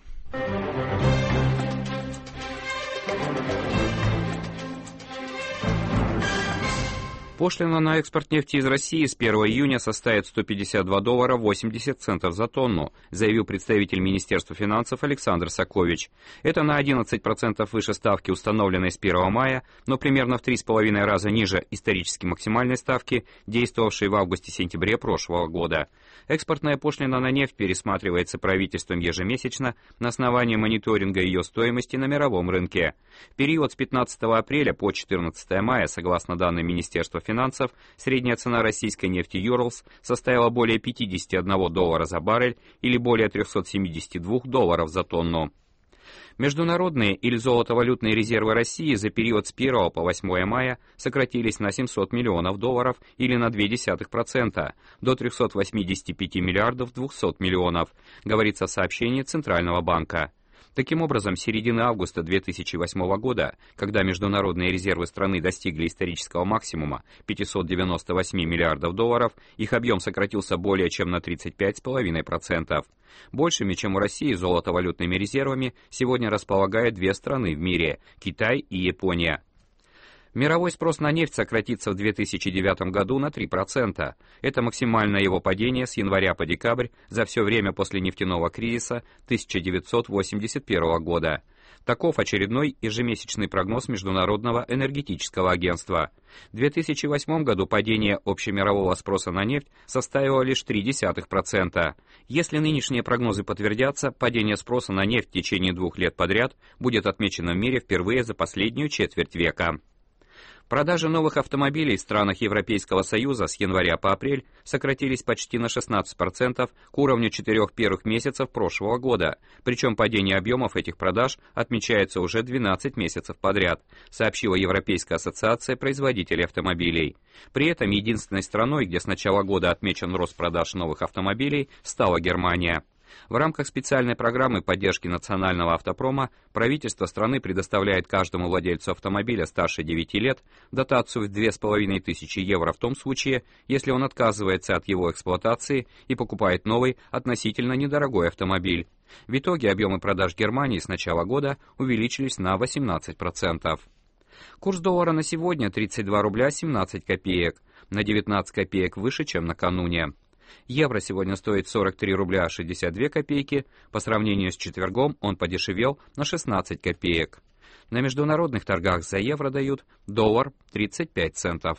Пошлина на экспорт нефти из России с 1 июня составит $152 80 центов за тонну, заявил представитель Министерства финансов Александр Сакович. Это на 11% выше ставки, установленной с 1 мая, но примерно в 3,5 раза ниже исторически максимальной ставки, действовавшей в августе-сентябре прошлого года. Экспортная пошлина на нефть пересматривается правительством ежемесячно на основании мониторинга ее стоимости на мировом рынке. В период с 15 апреля по 14 мая, согласно данным Министерства финансов, средняя цена российской нефти Urals составила более $51 за баррель или более $372 за тонну. Международные или золотовалютные резервы России за период с 1 по 8 мая сократились на $700 миллионов или на 0,2%, до 385 миллиардов 200 миллионов, говорится в сообщении Центрального банка. Таким образом, с середины августа 2008 года, когда международные резервы страны достигли исторического максимума $598 миллиардов, их объем сократился более чем на 35,5%. Большими, чем у России, золотовалютными резервами сегодня располагают две страны в мире – Китай и Япония. Мировой спрос на нефть сократится в 2009 году на 3%. Это максимальное его падение с января по декабрь за все время после нефтяного кризиса 1981 года. Таков очередной ежемесячный прогноз Международного энергетического агентства. В 2008 году падение общемирового спроса на нефть составило лишь 0,3%. Если нынешние прогнозы подтвердятся, падение спроса на нефть в течение 2 лет подряд будет отмечено в мире впервые за последнюю четверть века. Продажи новых автомобилей в странах Европейского Союза с января по апрель сократились почти на 16% к уровню 4 первых месяцев прошлого года, причем падение объемов этих продаж отмечается уже 12 месяцев подряд, сообщила Европейская ассоциация производителей автомобилей. При этом единственной страной, где с начала года отмечен рост продаж новых автомобилей, стала Германия. В рамках специальной программы поддержки национального автопрома правительство страны предоставляет каждому владельцу автомобиля старше 9 лет дотацию в 2500 евро в том случае, если он отказывается от его эксплуатации и покупает новый, относительно недорогой автомобиль. В итоге объемы продаж Германии с начала года увеличились на 18%. Курс доллара на сегодня 32 рубля 17 копеек, на 19 копеек выше, чем накануне. Евро сегодня стоит 43 рубля 62 копейки, по сравнению с четвергом он подешевел на 16 копеек. На международных торгах за евро дают доллар 35 центов.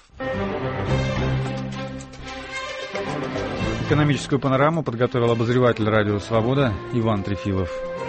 Экономическую панораму подготовил обозреватель «Радио Свобода» Иван Трефилов.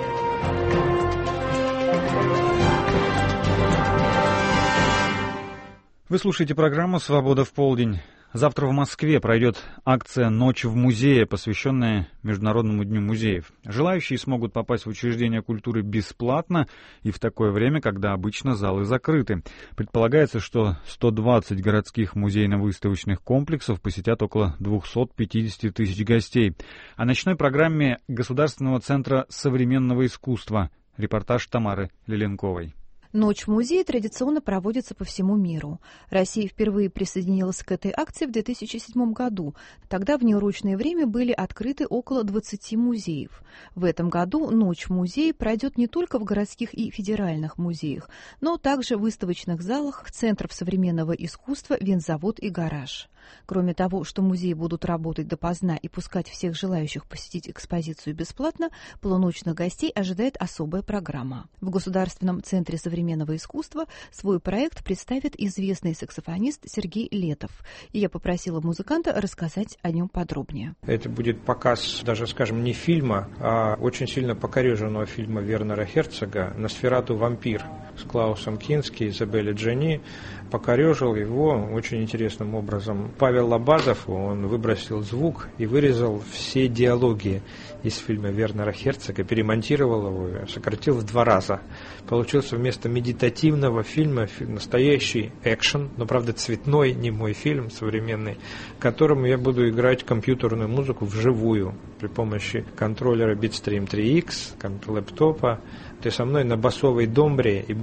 Вы слушаете программу «Свобода в полдень». Завтра в Москве пройдет акция «Ночь в музее», посвященная Международному дню музеев. Желающие смогут попасть в учреждения культуры бесплатно и в такое время, когда обычно залы закрыты. Предполагается, что 120 городских музейно-выставочных комплексов посетят около 250 тысяч гостей. О ночной программе Государственного центра современного искусства. Репортаж Тамары Леленковой. Ночь в музее традиционно проводится по всему миру. Россия впервые присоединилась к этой акции в 2007 году. Тогда в неурочное время были открыты около 20 музеев. В этом году Ночь в музее пройдет не только в городских и федеральных музеях, но также в выставочных залах, центров современного искусства, винзавод и гараж. Кроме того, что музеи будут работать допоздна и пускать всех желающих посетить экспозицию бесплатно, полуночных гостей ожидает особая программа. В Государственном центре современного искусства свой проект представит известный саксофонист Сергей Летов. И я попросила музыканта рассказать о нем подробнее. Это будет показ, даже, скажем, не фильма, а очень сильно покореженного фильма Вернера Херцога «Носферату. Вампир» с Клаусом Кински и Изабеллой Джани. Покорежил его очень интересным образом Павел Лобазов. Он выбросил звук и вырезал все диалоги из фильма Вернера Херцога, перемонтировал его, сократил в 2 раза. Получился вместо медитативного фильма настоящий экшен, но, правда, цветной, немой фильм современный, в котором я буду играть компьютерную музыку вживую при помощи контроллера Bitstream 3X, лэптопа. Ты со мной на басовой домбре и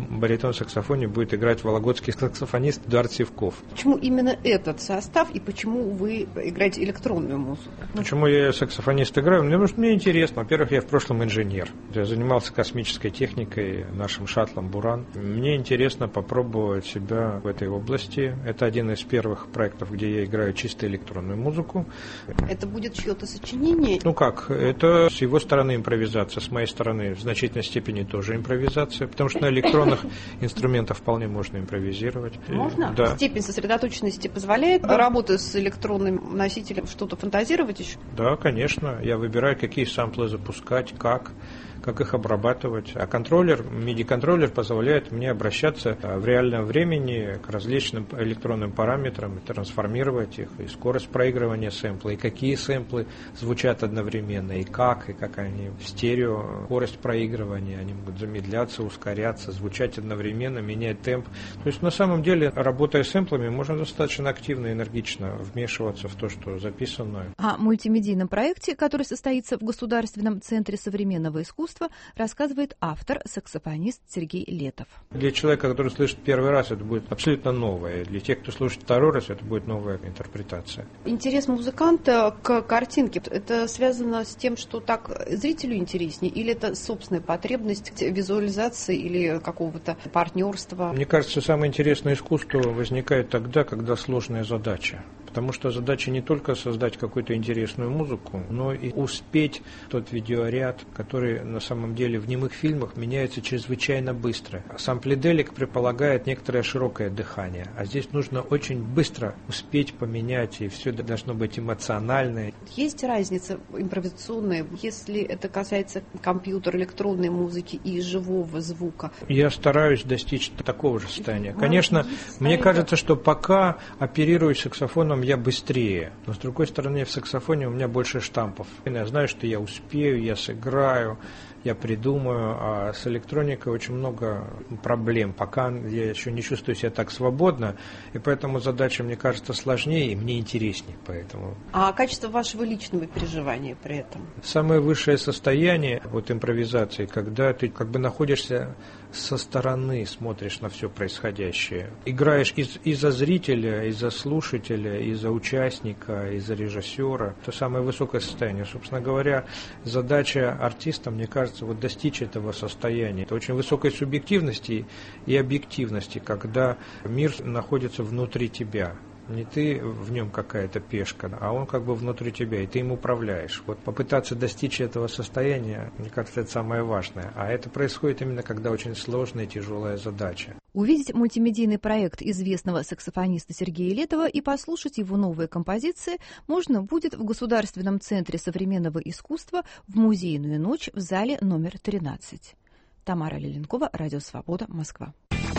баритон-саксофоне будет играть вологодский саксофонист Эдуард Сивков. Почему именно этот состав и почему вы играете электронную музыку? Почему я саксофонист играю? Потому что мне интересно. Во-первых, я в прошлом инженер. Я занимался космической техникой, нашим шаттлом «Буран». Мне интересно попробовать себя в этой области. Это один из первых проектов, где я играю чисто электронную музыку. Это будет чье-то сочинение? Ну как, это с его стороны импровизация, с моей стороны в значительной степени тоже импровизация, потому что на электронных инструментах вполне можно импровизировать. Можно? Да. Степень сосредоточенности позволяет, работая с электронным носителем, что-то фантазировать еще? Да, конечно. Я выбираю, какие самплы запускать, как их обрабатывать. А контроллер, MIDI-контроллер позволяет мне обращаться в реальном времени к различным электронным параметрам, трансформировать их, и скорость проигрывания сэмпла, и какие сэмплы звучат одновременно, и как они в стерео, скорость проигрывания, они могут замедляться, ускоряться, звучать одновременно, менять темп. То есть на самом деле, работая с сэмплами, можно достаточно активно и энергично вмешиваться в то, что записано. О мультимедийном проекте, который состоится в Государственном центре современного искусства, рассказывает автор, саксофонист Сергей Летов. Для человека, который слышит первый раз, это будет абсолютно новое. Для тех, кто слушает второй раз, это будет новая интерпретация. Интерес музыканта к картинке, это связано с тем, что так зрителю интереснее, или это собственная потребность визуализации или какого-то партнерства? Мне кажется, самое интересное искусство возникает тогда, когда сложная задача. Потому что задача не только создать какую-то интересную музыку, но и успеть тот видеоряд, который на самом деле в немых фильмах меняется чрезвычайно быстро. Самплиделик предполагает некоторое широкое дыхание, а здесь нужно очень быстро успеть поменять, и все должно быть эмоциональное. Есть разница импровизационная, если это касается компьютера, электронной музыки и живого звука? Я стараюсь достичь такого же состояния. Конечно, мне кажется, что пока оперируюсь саксофоном, я быстрее. Но с другой стороны, в саксофоне у меня больше штампов. Я знаю, что я успею, я сыграю, я придумаю, а с электроникой очень много проблем. Пока я еще не чувствую себя так свободно, и поэтому задача, мне кажется, сложнее и мне интереснее. Поэтому. А качество вашего личного переживания при этом? Самое высшее состояние импровизации, когда ты находишься со стороны, смотришь на все происходящее. Играешь и за зрителя, и за слушателя, и за участника, и за режиссера. Это самое высокое состояние. Собственно говоря, задача артиста, мне кажется, достичь этого состояния. Это очень высокой субъективности и объективности, когда мир находится внутри тебя. Не ты в нем какая-то пешка, а он внутри тебя, и ты им управляешь. Попытаться достичь этого состояния, мне кажется, это самое важное. А это происходит именно, когда очень сложная и тяжелая задача. Увидеть мультимедийный проект известного саксофониста Сергея Летова и послушать его новые композиции можно будет в Государственном центре современного искусства в музейную ночь в зале номер 13. Тамара Леленкова, Радио Свобода, Москва.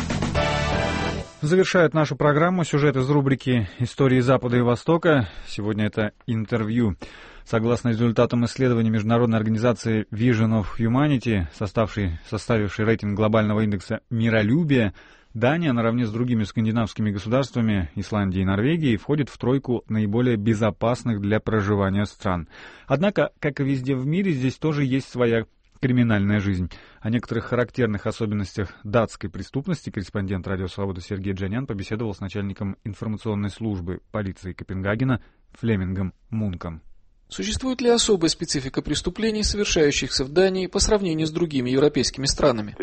Завершает нашу программу сюжет из рубрики «Истории Запада и Востока». Сегодня это интервью. Согласно результатам исследования международной организации Vision of Humanity, составившей рейтинг глобального индекса миролюбия, Дания наравне с другими скандинавскими государствами, Исландией и Норвегией, входит в тройку наиболее безопасных для проживания стран. Однако, как и везде в мире, здесь тоже есть своя криминальная жизнь. О некоторых характерных особенностях датской преступности корреспондент «Радио Свобода» Сергей Джанян побеседовал с начальником информационной службы полиции Копенгагена Флемингом Мунком. Существует ли особая специфика преступлений, совершающихся в Дании по сравнению с другими европейскими странами?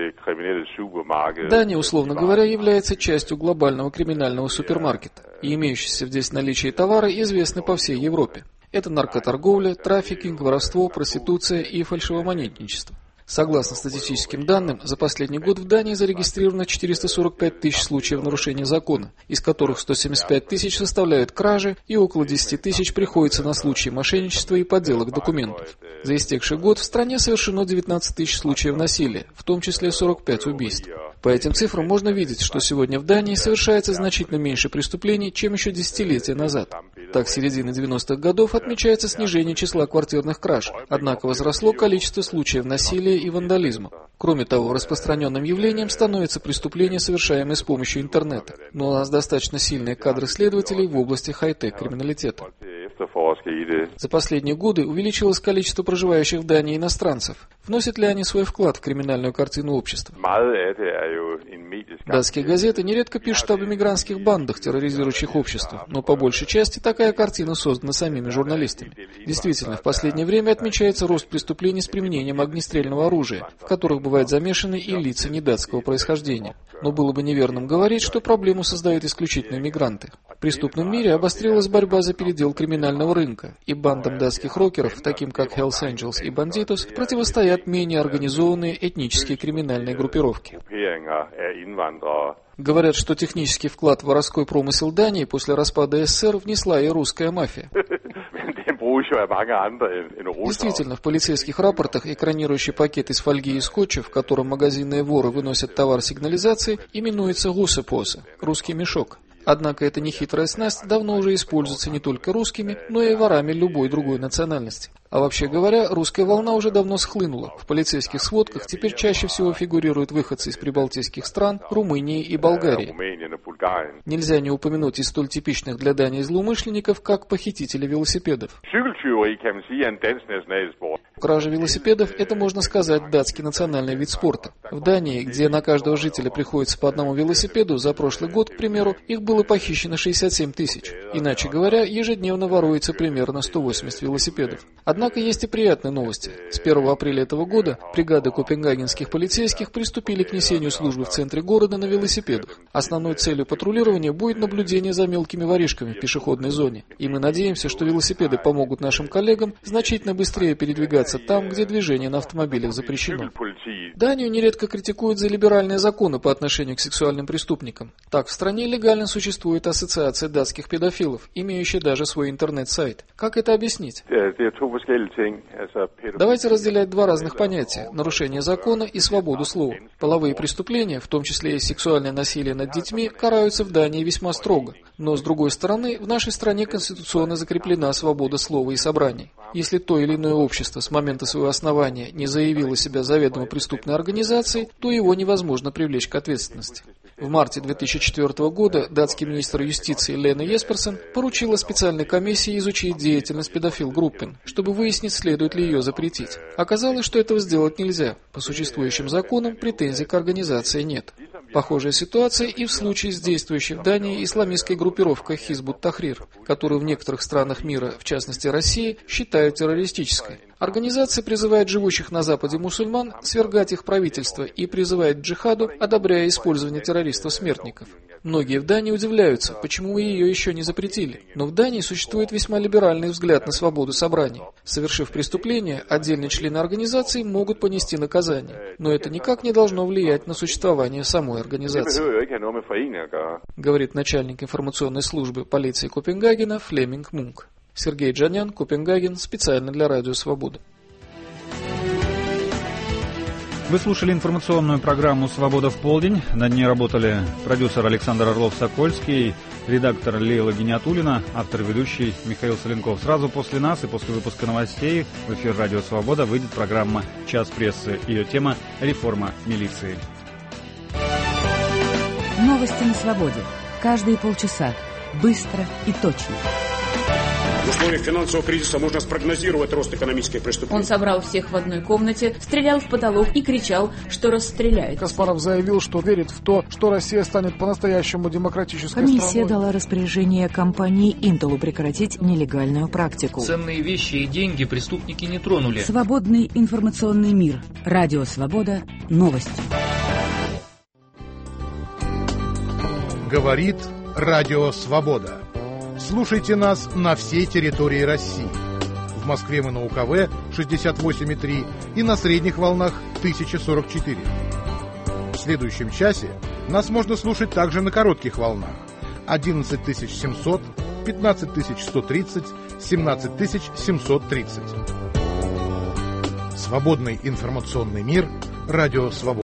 Дания, условно говоря, является частью глобального криминального супермаркета, и имеющиеся здесь наличие товара известны по всей Европе. Это наркоторговля, трафикинг, воровство, проституция и фальшивомонетничество. Согласно статистическим данным, за последний год в Дании зарегистрировано 445 тысяч случаев нарушения закона, из которых 175 тысяч составляют кражи и около 10 тысяч приходится на случаи мошенничества и подделок документов. За истекший год в стране совершено 19 тысяч случаев насилия, в том числе 45 убийств. По этим цифрам можно видеть, что сегодня в Дании совершается значительно меньше преступлений, чем еще десятилетия назад. Так, с середины 90-х годов отмечается снижение числа квартирных краж, однако возросло количество случаев насилия и вандализма. Кроме того, распространенным явлением становятся преступления, совершаемые с помощью интернета. Но у нас достаточно сильные кадры следователей в области хай-тек криминалитета. За последние годы увеличилось количество проживающих в Дании иностранцев. Вносят ли они свой вклад в криминальную картину общества? Датские газеты нередко пишут об иммигрантских бандах, терроризирующих общество, но по большей части такая картина создана самими журналистами. Действительно, в последнее время отмечается рост преступлений с применением огнестрельного оружия, в которых бывают замешаны и лица недатского происхождения. Но было бы неверным говорить, что проблему создают исключительно иммигранты. В преступном мире обострилась борьба за передел криминального рынка, и бандам датских рокеров, таким как Hells Angels и Banditos, противостоят менее организованные этнические криминальные группировки. Говорят, что технический вклад в воровской промысел Дании после распада СССР внесла и русская мафия. Действительно, в полицейских рапортах экранирующий пакет из фольги и скотча, в котором магазинные воры выносят товар сигнализации, именуется «гусепоса» – русский мешок. Однако эта нехитрая снасть давно уже используется не только русскими, но и ворами любой другой национальности. А вообще говоря, русская волна уже давно схлынула. В полицейских сводках теперь чаще всего фигурируют выходцы из прибалтийских стран, Румынии и Болгарии. Нельзя не упомянуть и столь типичных для Дании злоумышленников, как похитители велосипедов. Кража велосипедов – это, можно сказать, датский национальный вид спорта. В Дании, где на каждого жителя приходится по одному велосипеду, за прошлый год, к примеру, их было похищено 67 тысяч. Иначе говоря, ежедневно воруется примерно 180 велосипедов. Однако есть и приятные новости. С 1 апреля этого года бригады копенгагенских полицейских приступили к несению службы в центре города на велосипедах. Основной целью патрулирования будет наблюдение за мелкими воришками в пешеходной зоне. И мы надеемся, что велосипеды помогут нашим коллегам значительно быстрее передвигаться там, где движение на автомобилях запрещено. Данию нередко критикуют за либеральные законы по отношению к сексуальным преступникам. Так, в стране легально существует ассоциация датских педофилов, имеющая даже свой интернет-сайт. Как это объяснить? Давайте разделять два разных понятия – нарушение закона и свободу слова. Половые преступления, в том числе и сексуальное насилие над детьми, караются в Дании весьма строго. Но, с другой стороны, в нашей стране конституционно закреплена свобода слова и собраний. Если то или иное общество с момента своего основания не заявило себя заведомо преступной организацией, то его невозможно привлечь к ответственности. В марте 2004 года датский министр юстиции Лена Есперсен поручила специальной комиссии изучить деятельность педофил-группин, чтобы выяснить, следует ли ее запретить. Оказалось, что этого сделать нельзя. По существующим законам претензий к организации нет. Похожая ситуация и в случае с действующей в Дании исламистской группировкой Хизбут Тахрир, которую в некоторых странах мира, в частности России, считают террористической. Организация призывает живущих на Западе мусульман свергать их правительство и призывает к джихаду, одобряя использование террористов-смертников. Многие в Дании удивляются, почему ее еще не запретили. Но в Дании существует весьма либеральный взгляд на свободу собраний. Совершив преступление, отдельные члены организации могут понести наказание. Но это никак не должно влиять на существование самой организации, говорит начальник информационной службы полиции Копенгагена Флеминг Мунк. Сергей Джанян, Копенгаген, специально для Радио Свобода. Вы слушали информационную программу «Свобода в полдень». Над ней работали продюсер Александр Орлов-Сокольский, редактор Лейла Гениатуллина, автор-ведущий Михаил Соленков. Сразу после нас и после выпуска новостей в эфир «Радио Свобода» выйдет программа «Час прессы». Ее тема «Реформа милиции». Новости на свободе. Каждые полчаса. Быстро и точно. В условиях финансового кризиса можно спрогнозировать рост экономических преступлений. Он собрал всех в одной комнате, стрелял в потолок и кричал, что расстреляет. Каспаров заявил, что верит в то, что Россия станет по-настоящему демократической Комиссия страной. дала распоряжение компании Intel прекратить нелегальную практику. Ценные вещи и деньги преступники не тронули. Свободный информационный мир. Радио Свобода. Новости. Говорит Радио Свобода. Слушайте нас на всей территории России. В Москве мы на УКВ 68,3 и на средних волнах 1044. В следующем часе нас можно слушать также на коротких волнах 11700, 15130, 17730. Свободный информационный мир. Радио Свобода.